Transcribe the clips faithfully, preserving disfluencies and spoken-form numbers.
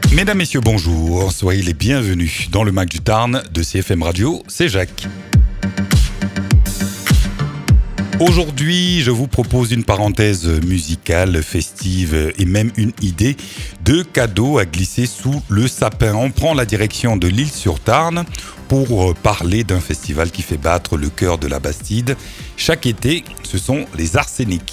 Mesdames, Messieurs, bonjour. Soyez les bienvenus dans le Mac du Tarn de C F M Radio. C'est Jacques. Aujourd'hui, je vous propose une parenthèse musicale, festive et même une idée de cadeaux à glisser sous le sapin. On prend la direction de l'Isle-sur-Tarn pour parler d'un festival qui fait battre le cœur de la Bastide. Chaque été, ce sont les Arséniques.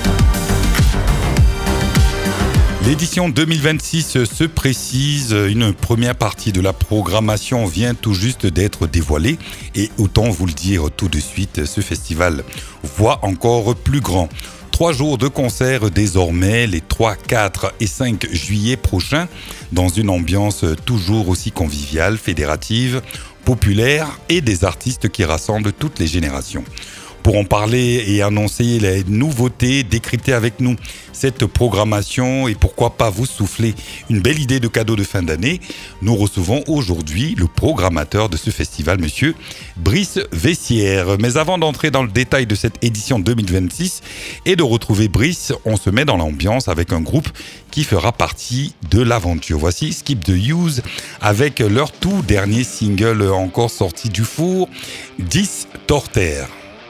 L'édition deux mille vingt-six se précise, une première partie de la programmation vient tout juste d'être dévoilée et autant vous le dire tout de suite, ce festival voit encore plus grand. Trois jours de concerts désormais, les trois, quatre et cinq juillet prochains, dans une ambiance toujours aussi conviviale, fédérative, populaire et des artistes qui rassemblent toutes les générations. Pour en parler et annoncer les nouveautés, décrypter avec nous cette programmation et pourquoi pas vous souffler une belle idée de cadeau de fin d'année, nous recevons aujourd'hui le programmateur de ce festival, monsieur Brice Vessière. Mais avant d'entrer dans le détail de cette édition deux mille vingt-six et de retrouver Brice, on se met dans l'ambiance avec un groupe qui fera partie de l'aventure. Voici Skip the Use avec leur tout dernier single encore sorti du four, dix Torterre.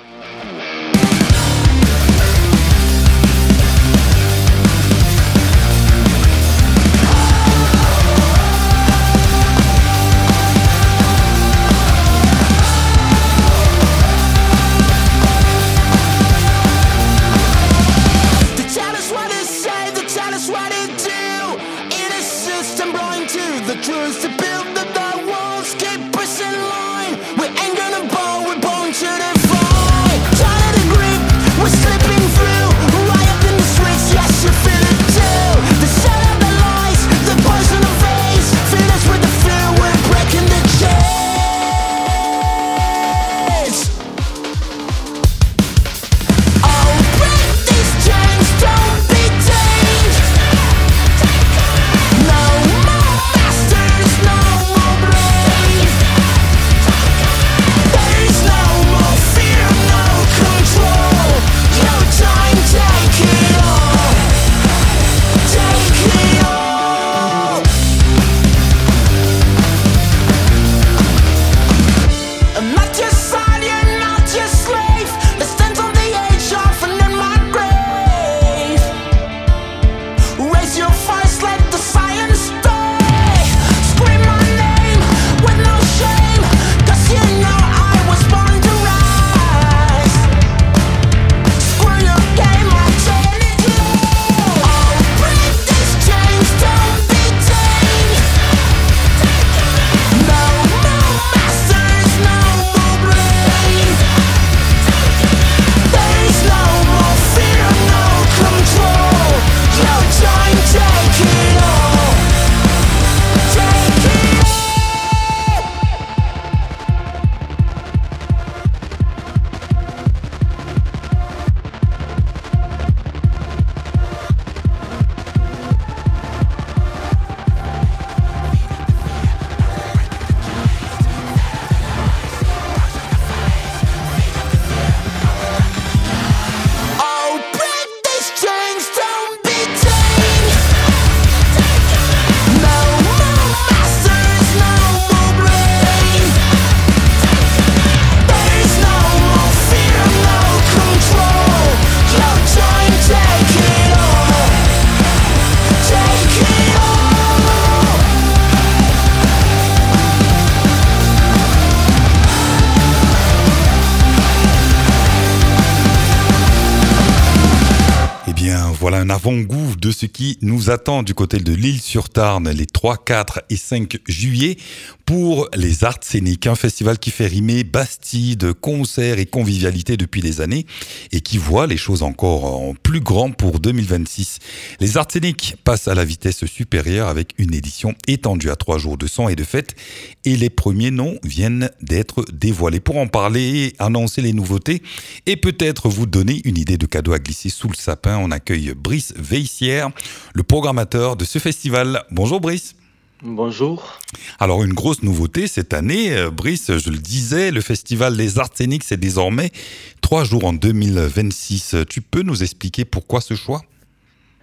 Voilà un avant-goût de ce qui nous attend du côté de l'Isle-sur-Tarn les trois, quatre et cinq juillet pour les Arséniques, un festival qui fait rimer Bastide, concerts et convivialité depuis des années et qui voit les choses encore en plus grand pour deux mille vingt-six. Les Arséniques passent à la vitesse supérieure avec une édition étendue à trois jours de son et de fête et les premiers noms viennent d'être dévoilés. Pour en parler, annoncer les nouveautés et peut-être vous donner une idée de cadeau à glisser sous le sapin, on accueille Brice Vessière, le programmateur de ce festival. Bonjour Brice. Bonjour. Alors une grosse nouveauté cette année, Brice, je le disais, le festival Les Arséniques, c'est désormais trois jours en deux mille vingt-six. Tu peux nous expliquer pourquoi ce choix ?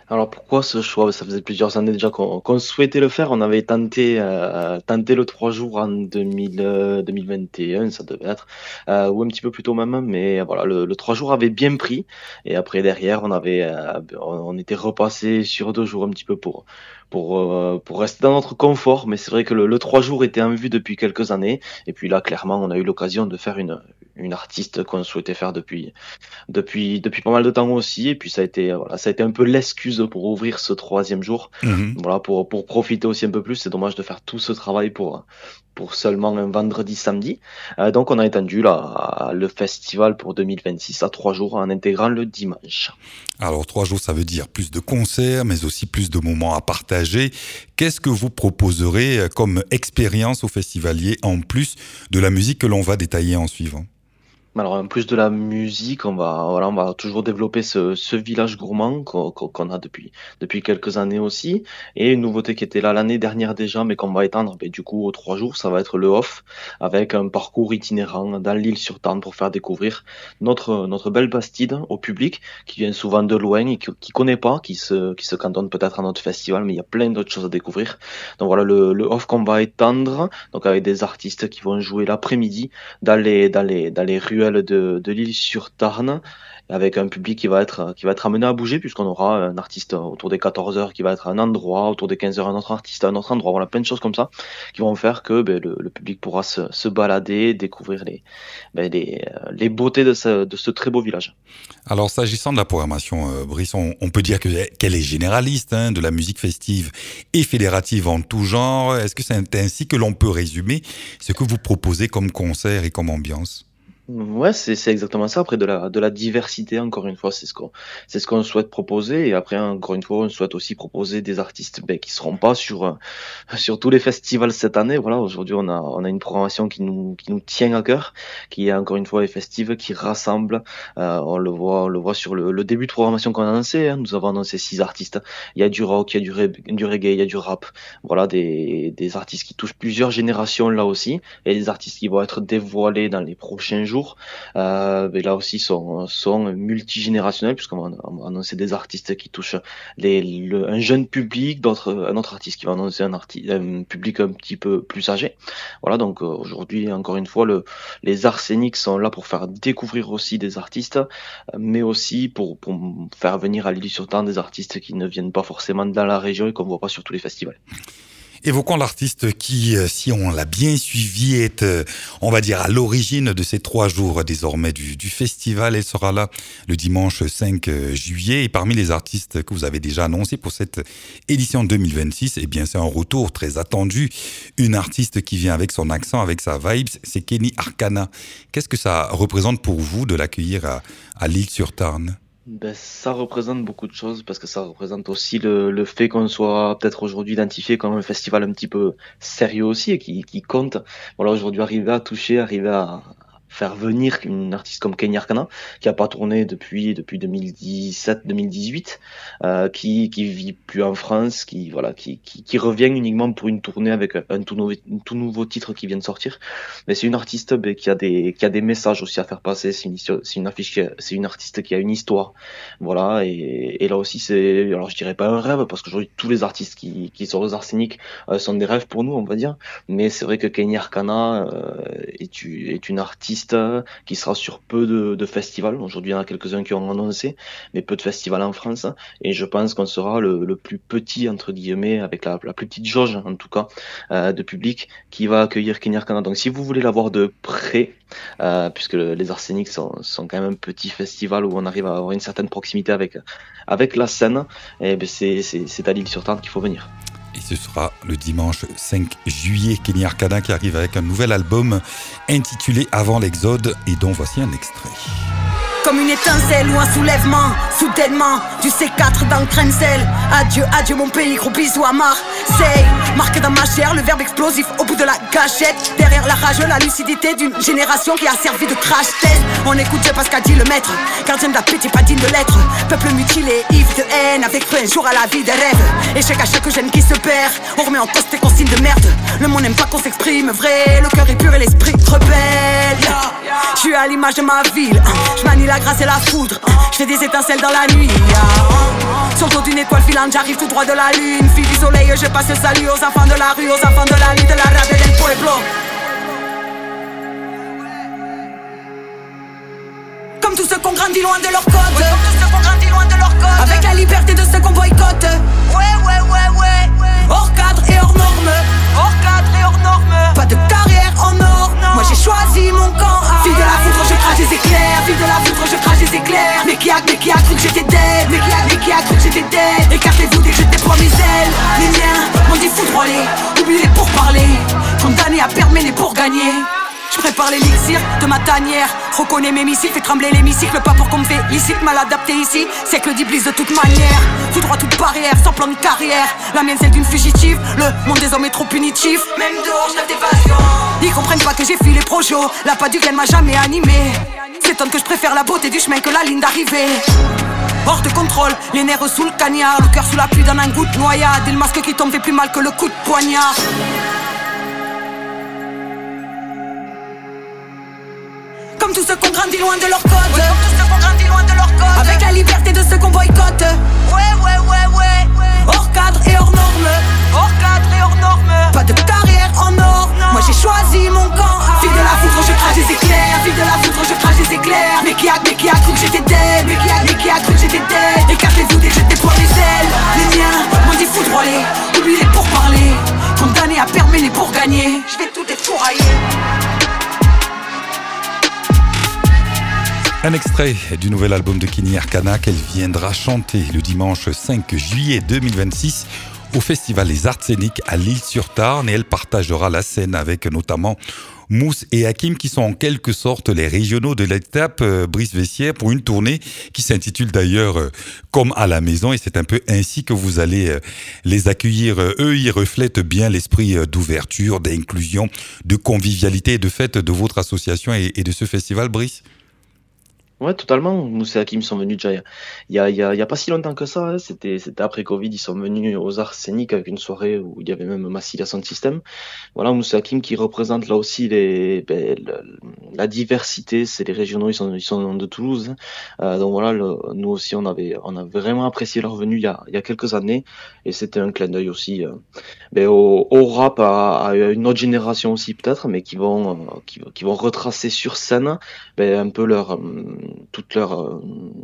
Alors pourquoi ce choix? Ça faisait plusieurs années déjà qu'on qu'on souhaitait le faire. On avait tenté, heu, tenté le trois jours en deux mille, heu, deux mille vingt et un, ça devait être, heu, ou un petit peu plus tôt même, mais voilà, le le trois jours avait bien pris et après derrière on avait, heu, on on était repassé sur deux jours un petit peu pour pour, heu, pour rester dans notre confort. Mais c'est vrai que le le trois jours était en vue depuis quelques années et puis là clairement on a eu l'occasion de faire une une artiste qu'on souhaitait faire depuis depuis depuis pas mal de temps aussi et puis ça a été, heu, voilà, ça a été un peu l'excuse pour ouvrir ce troisième jour. Mhm. Voilà, pour pour profiter aussi un peu plus. C'est dommage de faire tout ce travail pour, pour seulement un vendredi, samedi. Heu, donc on a étendu la le festival pour deux mille vingt-six à trois jours en intégrant le dimanche. Alors trois jours, ça veut dire plus de concerts, mais aussi plus de moments à partager. Qu'est-ce que vous proposerez euh, comme expérience aux festivaliers en plus de la musique que l'on va détailler en suivant? Alors en plus de la musique, on va voilà, on va toujours développer ce ce village gourmand qu'on qu'on qu'on a depuis depuis quelques années aussi et une nouveauté qui était là l'année dernière déjà, mais qu'on va étendre, beh, du coup aux trois jours, ça va être le off avec un parcours itinérant dans l'île sur Tarn pour faire découvrir notre notre belle Bastide au public qui vient souvent de loin et qui qui connaît pas, qui se qui se cantonne peut-être à notre festival, mais il y a plein d'autres choses à découvrir. Donc voilà le le off qu'on va étendre, donc avec des artistes qui vont jouer l'après-midi dans les dans les dans les ruelles de de l'Île-sur-Tarn, avec un public qui va être qui va être amené à bouger puisqu'on aura un artiste autour des quatorze heures qui va être à un endroit, autour des quinze heures un autre artiste à un autre endroit. Voilà, plein de choses comme ça qui vont faire que, beh, le le public pourra se se balader, découvrir les, beh, les, heu, les beautés de ce de ce très beau village. Alors s'agissant de la programmation, euh, Brice, on, on peut dire que, qu'elle est généraliste, hein, de la musique festive et fédérative en tout genre. Est-ce que c'est ainsi que l'on peut résumer ce que vous proposez comme concert et comme ambiance? Ouais, c'est c'est exactement ça. Après de la de la diversité, encore une fois, c'est ce qu'on c'est ce qu'on souhaite proposer et après encore une fois, on souhaite aussi proposer des artistes, beh, qui seront pas sur, heu, sur tous les festivals cette année. Voilà, aujourd'hui, on a on a une programmation qui nous qui nous tient à cœur, qui est encore une fois est festive, qui rassemble. Heu, on le voit on le voit sur le le début de programmation qu'on a annoncé, hein. Nous avons annoncé six artistes. Il y a du rock, il y a du reb du reggae, il y a du rap. Voilà, des des artistes qui touchent plusieurs générations là aussi et des artistes qui vont être dévoilés dans les prochains jours. Euh, mais là aussi sont, sont multigénérationnels puisqu'on va, on va annoncer des artistes qui touchent les, le, un jeune public, d'autres, un autre artiste qui va annoncer un, arti- un public un petit peu plus âgé. Voilà, donc euh, aujourd'hui, encore une fois, le, les Arséniques sont là pour faire découvrir aussi des artistes, euh, mais aussi pour, pour faire venir à l'Île-sur-Tarn des artistes qui ne viennent pas forcément dans la région et qu'on ne voit pas sur tous les festivals. Évoquons l'artiste qui, euh, si on l'a bien suivi, est, euh, on va dire, à l'origine de ces trois jours désormais du, du festival. Elle sera là le dimanche cinq juillet. Et parmi les artistes que vous avez déjà annoncés pour cette édition deux mille vingt-six, eh bien, c'est un retour très attendu. Une artiste qui vient avec son accent, avec sa vibe, c'est Kenny Arcana. Qu'est-ce que ça représente pour vous de l'accueillir à, à l'Île-sur-Tarn? Ben, ça représente beaucoup de choses parce que ça représente aussi le, le fait qu'on soit peut-être aujourd'hui identifié comme un festival un petit peu sérieux aussi et qui, qui compte. Voilà, aujourd'hui arriver à toucher, arriver à faire venir une artiste comme Kenny Arcana qui a pas tourné depuis depuis deux mille dix-sept deux mille dix-huit, euh, qui qui vit plus en France, qui voilà qui, qui qui revient uniquement pour une tournée avec un, un tout nouveau un tout nouveau titre qui vient de sortir. Mais c'est une artiste ben, qui a des qui a des messages aussi à faire passer. C'est une histo- c'est une affiche qui a- c'est une artiste qui a une histoire. Voilà, et, et là aussi, c'est, alors je dirais pas un rêve, parce qu'aujourd'hui, tous les artistes qui, qui sont aux Arsenic euh, sont des rêves pour nous, on va dire. Mais c'est vrai que Kenny Arcana euh, est, u- est une artiste euh, qui sera sur peu de, de festivals. Aujourd'hui, il y en a quelques-uns qui ont annoncé, mais peu de festivals en France. Et je pense qu'on sera le, le plus petit, entre guillemets, avec la, la plus petite jauge, en tout cas, euh, de public, qui va accueillir Kenny Arcana. Donc, si vous voulez la voir de près, euh, puisque le- les Arsenics sont, sont quand même un petit festival où on arrive à avoir une certaine proximité avec, avec la scène, et ben c'est, c'est, c'est à l'Île-sur-Tarn qu'il faut venir. Et ce sera le dimanche cinq juillet, Kenny Arcana qui arrive avec un nouvel album intitulé Avant l'Exode et dont voici un extrait. Comme une étincelle ou un soulèvement, soudainement, du C quatre dans le train de sel. Adieu, adieu mon pays, gros bisous à Marseille. Marqué dans ma chair, le verbe explosif au bout de la gâchette. Derrière la rage, la lucidité d'une génération qui a servi de crash test. On écoute Dieu parce qu'a dit le maître, gardien de la paix, pas digne de l'être. Peuple mutilé, ivre de haine, avec cru un jour à la vie des rêves. Échec à chaque gêne qui se perd, on remet en cause tes consignes de merde. Le monde n'aime pas qu'on s'exprime vrai, le cœur est pur et l'esprit rebelle. Je suis à l'image de ma ville, je manie la grâce et la foudre. Je fais des étincelles dans la nuit. Sur le dos d'une étoile filante, j'arrive tout droit de la lune. Fille du soleil, je passe le salut aux enfants de la rue, aux enfants de la nuit, de la rave et del pueblo. Comme tous ceux qu'on grandit loin de leur code, ouais, comme tous ceux qu'on grandit loin de leur code. Avec la liberté de ceux qu'on boycotte. Ouais, ouais, ouais, ouais, ouais. Hors cadre et hors norme. Hors cadre et hors norme. Pas de carrière en or, non. Moi j'ai choisi mon camp. Ah, fille de la foudre, je crache des éclairs. Fille de la foudre, je crache des éclairs. Mais qui a, mais qui a cru que j'étais dead. Mais qui a, mais qui a cru que j'étais dead. Écartez-vous dès que je déploie mes ailes. Les miens m'ont dit foudroyer. Oubliez pour parler. Condamné à perdre mais pour gagner. Je prépare l'élixir de ma tanière. Reconnais mes missiles, fais trembler l'hémicycle. Pas pour qu'on me félicite, mal adapté ici. C'est que le d'Iblis de toute manière. Tout droit, toute barrière, sans plan de carrière. La mienne celle d'une fugitive. Le monde des hommes est trop punitif. Même dehors, je rêve d'évasion. Ils comprennent pas que j'ai fui les projos. La pas du gain m'a jamais animé. S'étonne que je préfère la beauté du chemin que la ligne d'arrivée. Hors de contrôle, les nerfs sous le cagnard. Le cœur sous la pluie d'un un goût de noyade. Et le masque qui tombe fait plus mal que le coup de poignard. Comme tous ceux qu'on grandit loin de leur code, ouais, comme tous ceux qu'on grandit loin de leur code. Avec la liberté de ceux qu'on boycotte. Ouais, ouais, ouais, ouais, ouais. Hors cadre et hors norme. Hors cadre et hors norme. Pas de carrière en or, non. Moi j'ai choisi mon camp. Ah, fille de la foudre, je crache des éclairs. Fille de la foudre, je crache des éclairs. Mais qui a, mais qui a cru que j'étais dead. Mais qui a, mais qui a cru que j'étais dead. Écartez-vous dès que je déploie mes ailes. Les miens m'ont dit foudroyer. Oubliez pour parler. Condamné à perdre mais pour gagner. Je vais tout défourailler. Un extrait du nouvel album de Kenny Arcana qu'elle viendra chanter le dimanche cinq juillet deux mille vingt-six au festival Les Arts Scéniques à l'Île-sur-Tarn et elle partagera la scène avec notamment Mousse et Hakim qui sont en quelque sorte les régionaux de l'étape euh, Brice-Vessières pour une tournée qui s'intitule d'ailleurs euh, Comme à la maison et c'est un peu ainsi que vous allez euh, les accueillir. Eux, ils reflètent bien l'esprit euh, d'ouverture, d'inclusion, de convivialité et de fête de votre association et, et de ce festival, Brice. Ouais, totalement. Moussa et Hakim sont venus déjà il y a, il y a, il y a pas si longtemps que ça. Hein. C'était, c'était après Covid. Ils sont venus aux Arts Scéniques avec une soirée où il y avait même Massilia Sound System. Voilà, Moussa et Hakim qui représentent là aussi les, ben, la, la diversité. C'est les régionaux. Ils sont, ils sont de Toulouse. Euh, donc voilà, le, nous aussi, on avait, on a vraiment apprécié leur venue il y a, il y a quelques années. Et c'était un clin d'œil aussi, euh, ben, au, au rap, à, à une autre génération aussi peut-être, mais qui vont, euh, qui, qui vont retracer sur scène, ben, un peu leur, euh, toute leur euh,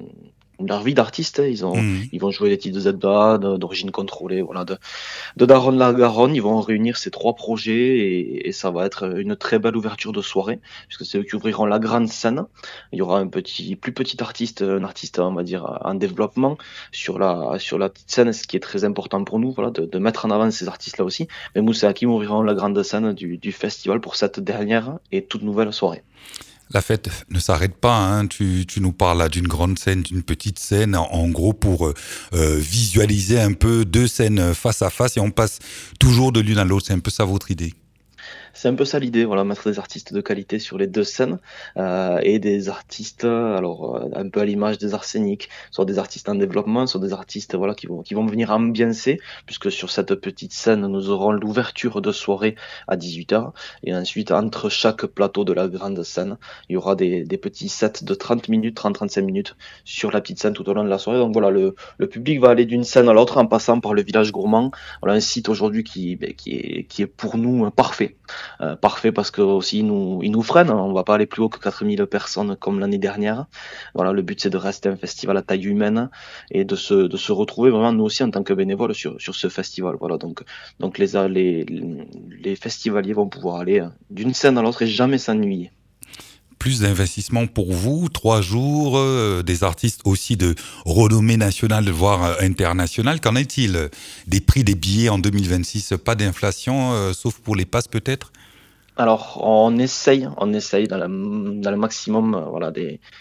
leur vie d'artiste. Ils ont mmh. ils vont jouer des titres de Z D A d'origine contrôlée, voilà, de de Daron la Garonne. Ils vont réunir ces trois projets et, et ça va être une très belle ouverture de soirée puisque c'est eux qui ouvriront la grande scène. Il y aura un petit plus petit artiste, un artiste on va dire en développement sur la sur la petite scène, ce qui est très important pour nous, voilà, de, de mettre en avant ces artistes là aussi. Mais Moussa et Hakim ouvriront la grande scène du du festival pour cette dernière et toute nouvelle soirée. La fête ne s'arrête pas, hein. tu, tu nous parles là d'une grande scène, d'une petite scène, en, en gros pour euh, visualiser un peu deux scènes face à face et on passe toujours de l'une à l'autre, c'est un peu ça votre idée? C'est un peu ça l'idée, voilà, mettre des artistes de qualité sur les deux scènes euh, et des artistes, alors euh, un peu à l'image des arts scéniques, soit des artistes en développement, soit des artistes voilà qui vont qui vont venir ambiancer, puisque sur cette petite scène nous aurons l'ouverture de soirée à dix-huit heures et ensuite entre chaque plateau de la grande scène, il y aura des des petits sets de trente minutes, trente à trente-cinq minutes sur la petite scène tout au long de la soirée. Donc voilà, le le public va aller d'une scène à l'autre en passant par le village gourmand. Voilà un site aujourd'hui qui ben, qui est qui est pour nous parfait. Euh, parfait parce que aussi ils nous, ils nous freinent, on va pas aller plus haut que quatre mille personnes comme l'année dernière. Voilà, le but c'est de rester un festival à taille humaine et de se, de se retrouver vraiment nous aussi en tant que bénévoles sur, sur ce festival. Voilà, donc, donc les, les, les festivaliers vont pouvoir aller d'une scène à l'autre et jamais s'ennuyer. Plus d'investissement pour vous, trois jours, euh, des artistes aussi de renommée nationale, voire euh, internationale. Qu'en est-il des prix des billets en deux mille vingt-six? Pas d'inflation, euh, sauf pour les passes peut-être? Alors, on essaye, on essaye dans, la, dans le maximum, euh, voilà, des,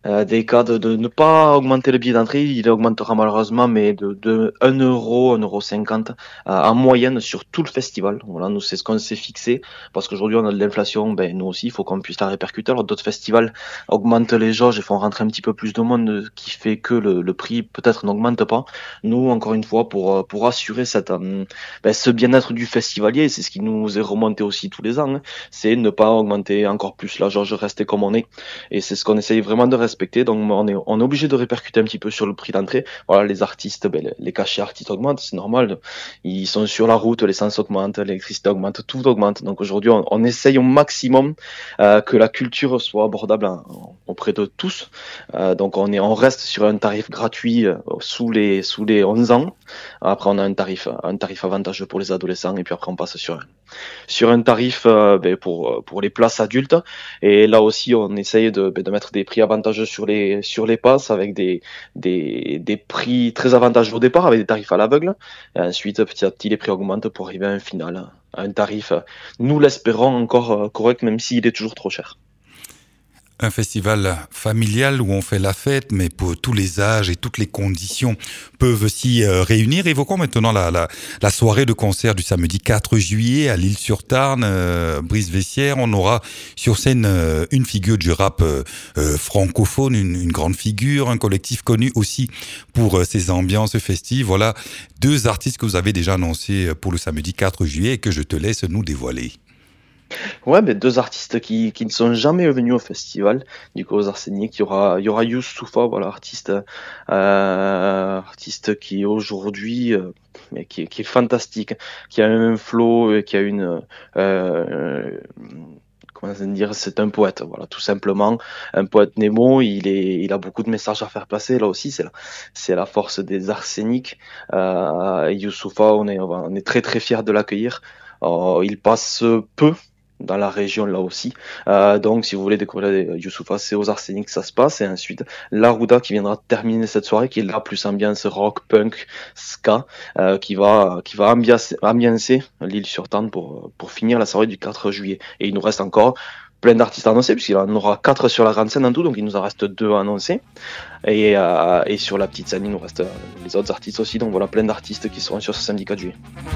euh, des cas de, de ne pas augmenter le billet d'entrée. Il augmentera malheureusement, mais de, de un euro, un euro cinquante euh, en moyenne sur tout le festival. Voilà, nous c'est ce qu'on s'est fixé parce qu'aujourd'hui on a de l'inflation. Ben nous aussi, il faut qu'on puisse la répercuter. Alors d'autres festivals augmentent les jauges et font rentrer un petit peu plus de monde, qui fait que le, le prix peut-être n'augmente pas. Nous, encore une fois, pour pour assurer cette euh, ben, ce bien-être du festivalier, c'est ce qui nous est remonté aussi tous les ans, hein, c'est ne pas augmenter encore plus la jauge, rester comme on est. Et c'est ce qu'on essaye vraiment de respecter. Donc on est on est obligé de répercuter un petit peu sur le prix d'entrée. Voilà, les artistes, ben, les cachets artistes augmentent, c'est normal. Ils sont sur la route, l'essence augmente, l'électricité augmente, tout augmente. Donc aujourd'hui, on, on essaye au maximum euh, que la culture soit abordable hein, auprès de tous. Euh, donc on est on reste sur un tarif gratuit euh, sous les sous les onze ans. Après on a un tarif un tarif avantageux pour les adolescents et puis après on passe sur sur un tarif euh, ben, pour pour les places adultes. Et là aussi on essaye de ben, de mettre des prix avantageux sur les sur les passes avec des des des prix très avantageux au départ avec des tarifs à l'aveugle. Et ensuite petit à petit les prix augmentent pour arriver à un final, à un tarif, nous l'espérons, encore correct même s'il est toujours trop cher. Un festival familial où on fait la fête, mais pour tous les âges et toutes les conditions peuvent s'y euh, réunir. Évoquons maintenant la, la, la soirée de concert du samedi quatre juillet à l'Isle-sur-Tarn, euh, Brice-Vessières. On aura sur scène euh, une figure du rap euh, euh, francophone, une, une grande figure, un collectif connu aussi pour euh, ses ambiances festives. Voilà deux artistes que vous avez déjà annoncés pour le samedi quatre juillet et que je te laisse nous dévoiler. Ouais, mais deux artistes qui, qui ne sont jamais venus au festival, du coup aux Arsenic. Il y aura, il y aura Youssoufa, voilà, artiste, euh, artiste qui aujourd'hui, euh, mais qui, qui est fantastique, qui a un flow, qui a une, euh, comment dire, c'est un poète, voilà, tout simplement, un poète Nemo. Il est, il a beaucoup de messages à faire passer. Là aussi, c'est la, c'est la force des Arsenic. Euh, Youssoufa, on est, on est très très fiers de l'accueillir. Euh, il passe peu dans la région là aussi, euh, donc si vous voulez découvrir Youssoufa, c'est aux Arsenic que ça se passe. Et ensuite Larouda qui viendra terminer cette soirée, qui est là plus ambiance rock, punk, ska, euh, qui va qui va ambiancer, ambiancer l'Isle-sur-Tarn pour pour finir la soirée du quatre juillet. Et il nous reste encore plein d'artistes annoncés, puisqu'il en aura quatre sur la grande scène en tout, donc il nous en reste deux à annoncer. Et, euh, et sur la petite scène, il nous reste les autres artistes aussi, donc voilà, plein d'artistes qui seront sur ce samedi quatre juillet.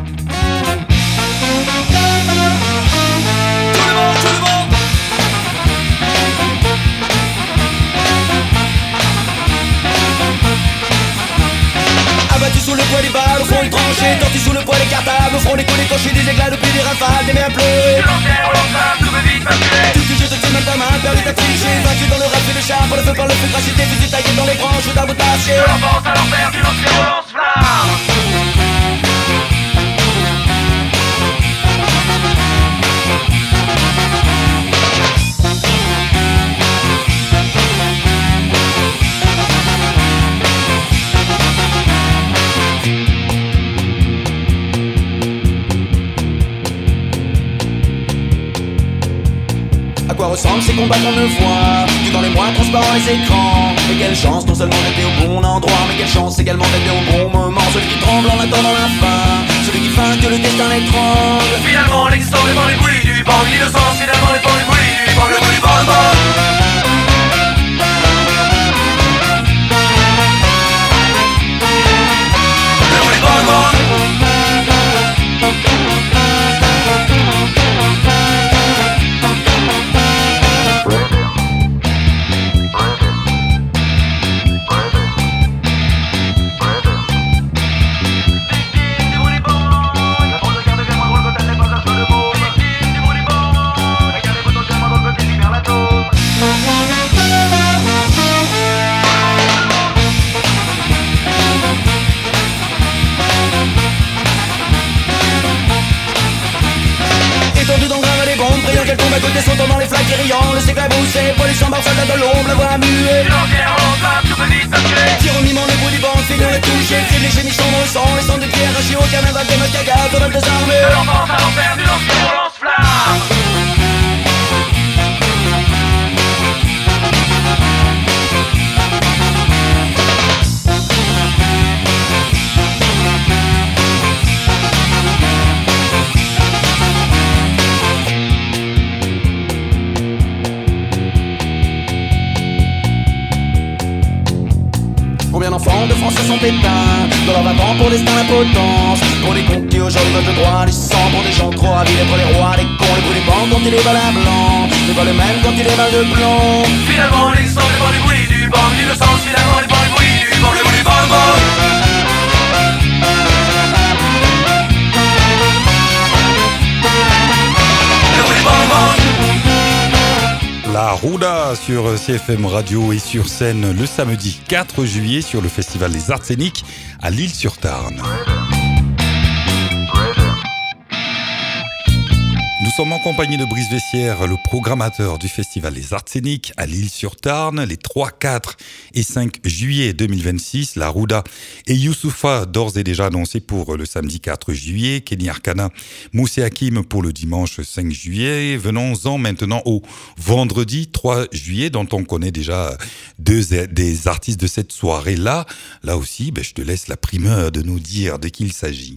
Abattu sous le poids des balles, au fond des tranchées, tordu sous le poids des cartables, au front des coups des cochers, des éclats depuis des rafales, des mains pleurer. Tout que je te tiens dans ta main, perdu ta triché, vaincu dans le rap et le char, pour le feu, par le feu, craché, tes fusils taillés dans les branches, d'un bout taché. L'enfance à l'enfer, du lance flamme. À quoi ressemblent ces combats qu'on ne voit que dans les moins transparents les écrans? Et quelle chance non seulement d'être au bon endroit, mais quelle chance également d'être au bon moment. Celui qui tremble en attendant la fin, celui qui feint que le destin l'étrangle. Finalement l'existence est dans les bouillies du banc, l'innocence finalement est dans les bouillies du banc, le bout du banc. Qu'elle tombe à côté, sautant dans les flaques et riant. Le séclat broussé, police en barre, soldat de l'ombre, la voix muée. L'entière en flamme, tout peut vite s'appuyer. Tire au mimant, les bouts du banc, figure les touches. Crible les gémissants dans le sang, les sangs de pierre, archis au camin, va de notre caga, total désarmé. De l'enfance à l'enfer, du lance-flamme au lance-flamme. Combien d'enfants de France se sont éteints dans leur vingt ans pour destin d'impotence. Pour les cons qui aujourd'hui veulent le droit du sang. Pour des gens trop ravis d'être les rois, les cons. Les bruits des bancs quand ils les valent à blanc. Les balles même quand ils les valent de plomb. Finalement l'existence n'est pas le bruit du banc. L'innocence finalement n'est pas le bruit du banc. Le bruit du banc, banc. La Rouda sur C F M Radio et sur scène le samedi quatre juillet sur le festival Les Arts Scéniques à L'Isle-sur-Tarn. Nous sommes en compagnie de Brice Vessière, le programmateur du festival Les Arts Scéniques à L'Isle-sur-Tarn, les trois, quatre et cinq juillet deux mille vingt-six. La Rouda et Youssoupha d'ores et déjà annoncés pour le samedi quatre juillet. Kenny Arcana, Moussé Hakim pour le dimanche cinq juillet. Venons-en maintenant au vendredi trois juillet, dont on connaît déjà deux des artistes de cette soirée-là. Là aussi, ben, je te laisse la primeur de nous dire de qui il s'agit.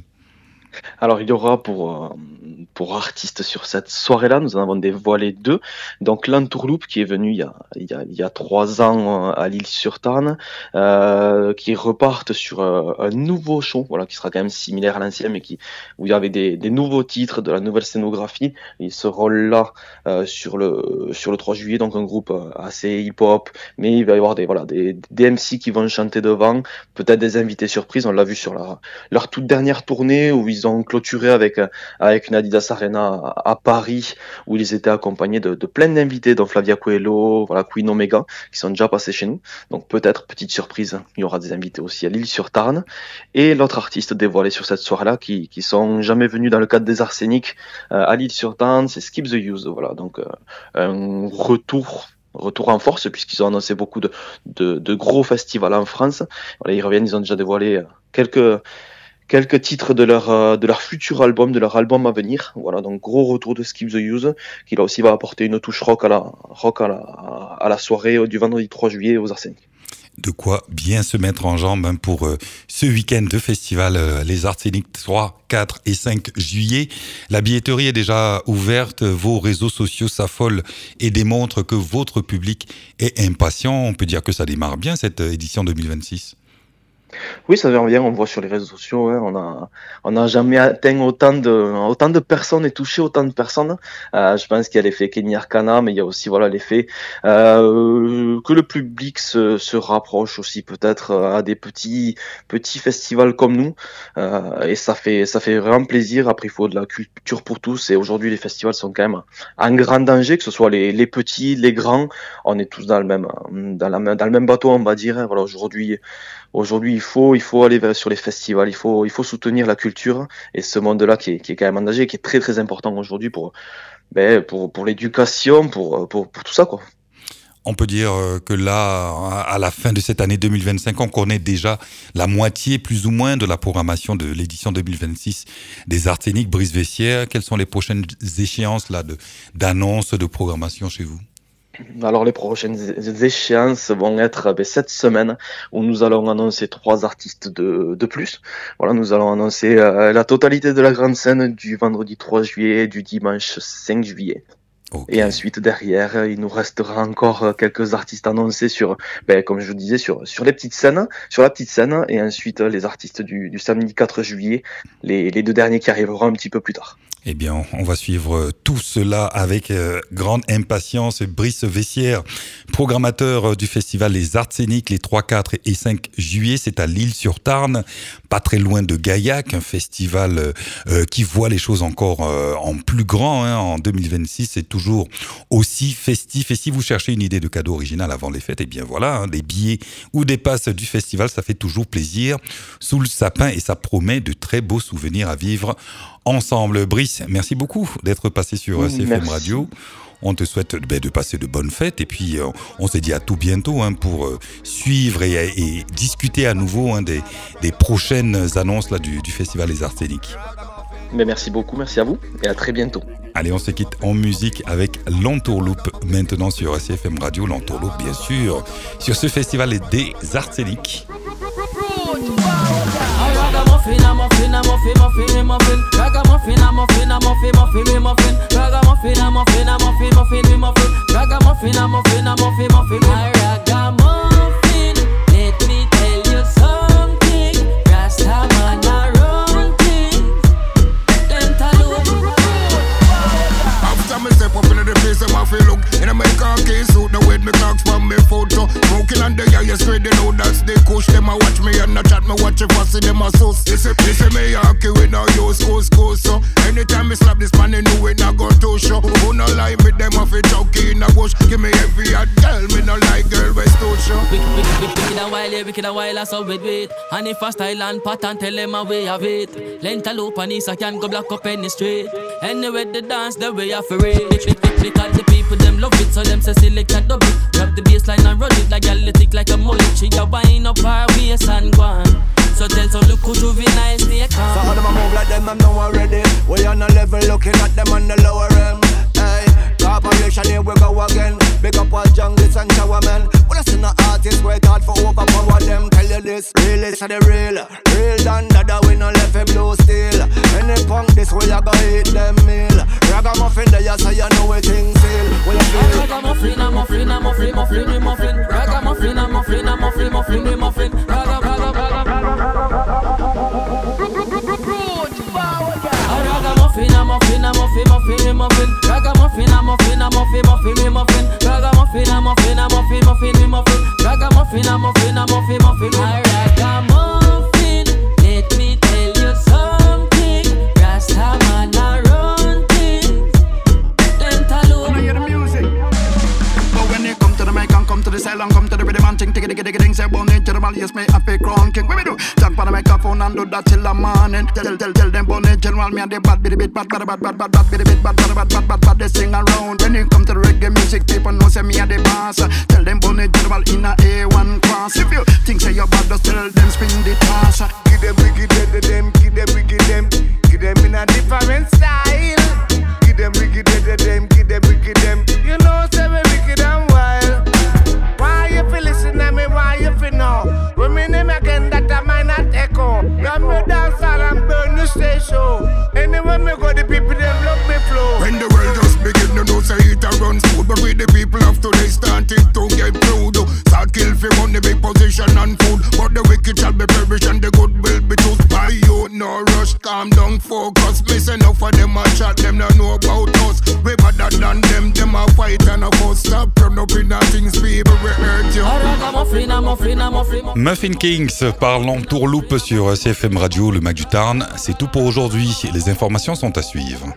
Alors il y aura pour, pour artistes sur cette soirée-là, nous en avons dévoilé deux. Donc l'Entourloupe qui est venu il y a, il y a, il y a trois ans à L'Isle-sur-Tarn, euh, qui repartent sur un, un nouveau show, voilà, qui sera quand même similaire à l'ancien, mais qui, où il y avait des, des nouveaux titres, de la nouvelle scénographie. Ils seront là euh, sur, le, sur le trois juillet, donc un groupe assez hip-hop, mais il va y avoir des, voilà, des, des M C qui vont chanter devant, peut-être des invités surprises. On l'a vu sur la, leur toute dernière tournée où ils ont clôturé avec avec une Adidas Arena à, à Paris, où ils étaient accompagnés de, de plein d'invités, dont Flavia Coelho, voilà, Queen Omega, qui sont déjà passés chez nous. Donc peut-être, petite surprise, il y aura des invités aussi à L'Isle-sur-Tarn. Et l'autre artiste dévoilé sur cette soirée-là, qui qui sont jamais venus dans le cadre des Arts Scéniques euh, à L'Isle-sur-Tarn, c'est Skip the Use, voilà, donc euh, un retour Retour en force, puisqu'ils ont annoncé beaucoup de, de, de gros festivals en France. Voilà, ils reviennent, ils ont déjà dévoilé quelques quelques titres de leur de leur futur album, de leur album à venir. Voilà, donc gros retour de Skip the Use, qui là aussi va apporter une touche rock à la rock à la à la soirée du vendredi trois juillet aux Arts Scéniques. De quoi bien se mettre en jambe hein, pour euh, ce week-end de festival euh, Les Arts Scéniques trois, quatre et cinq juillet. La billetterie est déjà ouverte, vos réseaux sociaux s'affolent et démontrent que votre public est impatient. On peut dire que ça démarre bien cette édition deux mille vingt-six. Oui, ça vient bien, on voit sur les réseaux sociaux, hein, on a on n'a jamais atteint autant de autant de personnes et touché autant de personnes. Euh, je pense qu'il y a l'effet Kenny Arcana, mais il y a aussi voilà l'effet euh, que le public se, se rapproche aussi peut-être à des petits petits festivals comme nous, euh, et ça fait ça fait vraiment plaisir. Après, il faut de la culture pour tous, et aujourd'hui les festivals sont quand même en grand danger, que ce soit les les petits, les grands, on est tous dans le même dans la dans le même bateau, on va dire. Hein. Voilà, aujourd'hui Aujourd'hui, il faut, il faut aller vers, sur les festivals, il faut, il faut soutenir la culture et ce monde-là qui est, qui est quand même en danger, qui est très très important aujourd'hui pour, ben, pour, pour l'éducation, pour, pour, pour tout ça, quoi. On peut dire que là, à la fin de cette année deux mille vingt-cinq, on connaît déjà la moitié, plus ou moins, de la programmation de l'édition deux mille vingt-six des Arts Scéniques. Brice Vessière, quelles sont les prochaines échéances là de, d'annonces de programmation chez vous? Alors les prochaines échéances vont être ben, cette semaine, où nous allons annoncer trois artistes de, de plus. Voilà, nous allons annoncer euh, la totalité de la grande scène du vendredi trois juillet et du dimanche cinq juillet. Okay. Et ensuite derrière, il nous restera encore quelques artistes annoncés sur, ben, comme je vous disais, sur sur les petites scènes, sur la petite scène, et ensuite les artistes du, du samedi quatre juillet, les, les deux derniers qui arriveront un petit peu plus tard. Eh bien, on va suivre tout cela avec euh, grande impatience. Brice Vessière, programmateur du festival Les Arts Scéniques, les trois, quatre et cinq juillet, c'est à L'Isle-sur-Tarn, pas très loin de Gaillac, un festival euh, qui voit les choses encore euh, en plus grand. Hein, en deux mille vingt-six, c'est toujours aussi festif. Et si vous cherchez une idée de cadeau original avant les fêtes, eh bien voilà, hein, des billets ou des passes du festival, ça fait toujours plaisir sous le sapin, et ça promet de très beaux souvenirs à vivre ensemble. Brice, merci beaucoup d'être passé sur mmh, C F M merci. Radio. On te souhaite ben, de passer de bonnes fêtes, et puis euh, on se dit à tout bientôt hein, pour euh, suivre et, et discuter à nouveau hein, des, des prochaines annonces là, du, du festival Les Arts Scéniques. Mais merci beaucoup, merci à vous et à très bientôt. Allez, on se quitte en musique avec l'Entourloupe maintenant sur C F M Radio. L'Entourloupe, bien sûr, sur ce festival des Arts Scéniques. Ragamuffin, I'm muffin, I'm muffin, muffin, muffin. Ragamuffin, I'm muffin, I'm muffin, muffin, muffin. Ragamuffin, I'm muffin, I'm muffin, muffin, muffin. Ragamuffin, I'm muffin, I'm muffin, muffin. Ragamuffin, let me tell you push them a watch me and not chat me watch if I see them a sus. They say, they say me hockey we no use coast coast. So anytime me slap this man, they know it not go to show. Who no like me, them off it chunky in a bush. Give me every hot girl, me no like girl West Coast show. Wicked, wicked, wicked, wicked a while, yeah, wicked a while, I saw with wait. And if I style and pattern, tell them a way of it. Length a loop and east, I can go block up any street. Anyway, the dance, the way I feel it. Because the people, them love it, so them say select and double. Grab the bassline and run it like a lick like a mullet. She a wind up her waist and go on. So tell some look who juvenile stay calm. So all them a move like them, I'm now already. We on a level looking at them on the lower end. Hey, corporation here we go again. Big up all junglets and showermen. When I see no artists work hard for overpower them. Tell you this, real is the real. Real than that we no left a blue steel. Any punk this way I go hit them meal. Ragamuffin there you say you know we things seal. What you feel? Ragamuffin, I'm muffin, I'm muffin, muffin, we muffin. Ragamuffin, I'm muffin, I'm muffin, muffin, we muffin. Raga, raga, raga, raga. Ragamuffin, I'm muffin, I'm muffin, muffin, we muffin. Ragamuffin, I'm muffin, I'm muffin, muffin, we muffin. Ragamuffin, I'm muffin, I'm muffin, muffin, we muffin. Ragamuffin, I'm muffin, I'm muffin, muffin, we muffin. Ragamuffin, let me tell you something. Rasta man a run things. Length alone. Wanna hear the music? But when you come to the mic and come to the cell and come to the rhythm and ting tiggy diggy diggy ding, say born into the mal, yes me happy crown king. What we do? Jump on the microphone and do that till the morning. Tell tell tell them born in general me and the bad bitty bit bad bad bad bad bad bad bitty bit bad bad bad bad bad bad they sing around. When you come to the reggae music, people know say me a the boss. Tell them born in general in a A one class. If you think say you're bad, just tell them spin the toss. Give them wicked them, give them wicked them, give them in a different style. Give them wicked them, give them wicked them. You know say we wicked and wild. Why you feel listen to me? Why you feel know? When me name again that I might not echo. Got me dance and burn the stage show. Anywhere me go, the people them love me flow. When the world just begin to know say it a run smooth, but with the people of today started to get proud. Start kill for money, big position and food, but the wicked shall be perished and the good will be too. By you no rush, calm down, focus. Miss enough of them a chat, them don't know about us. We better than them, them a fight and a fuss. Stop turn up in a things, people we hurt you. Muffin Kings par l'entourloupe sur C F M Radio, le Mac du Tarn. C'est tout pour aujourd'hui. Les informations sont à suivre.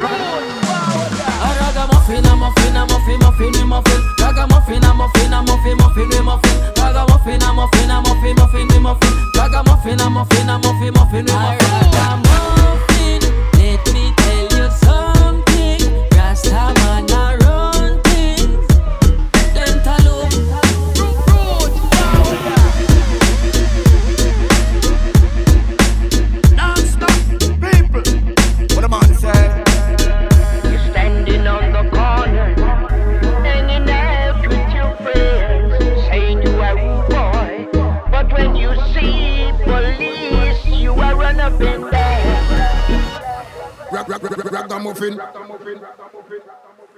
Ragamuffin, I'm muffin, I'm muffin, muffin, we muffin. Ragamuffin, I'm muffin, I'm muffin, muffin, we muffin. Ragamuffin, I'm muffin, I'm muffin, muffin, we muffin. Ragamuffin, I'm muffin, I'm muffin, muffin, we muffin. Ragamuffin, let me tell you something. Rasta man a run things. Length alone. Non-stop people. What a man say. Ragamuffin.